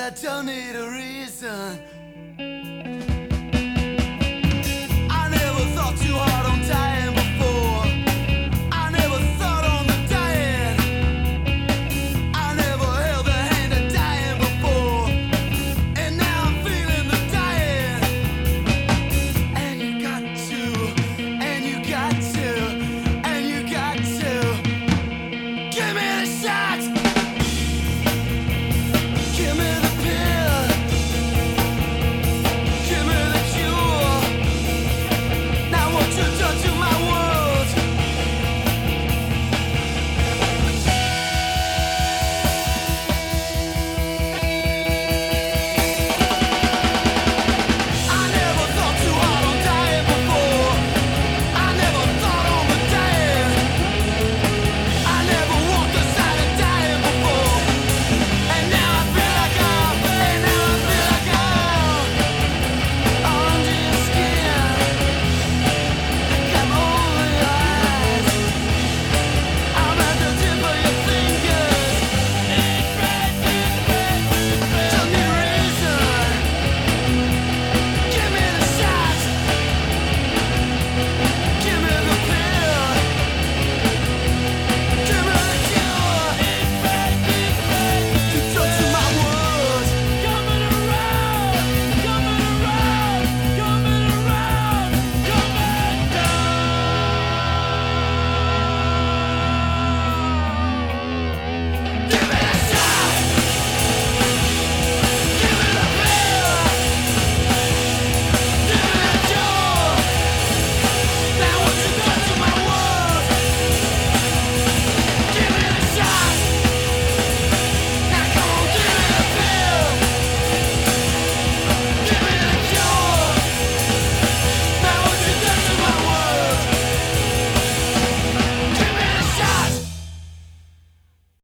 I don't need a reason. I never thought too hard on dying before. I never thought on the dying. I never held the hand of dying before. And now I'm feeling the dying. And you got to, and you got to, and you got to give me the shot.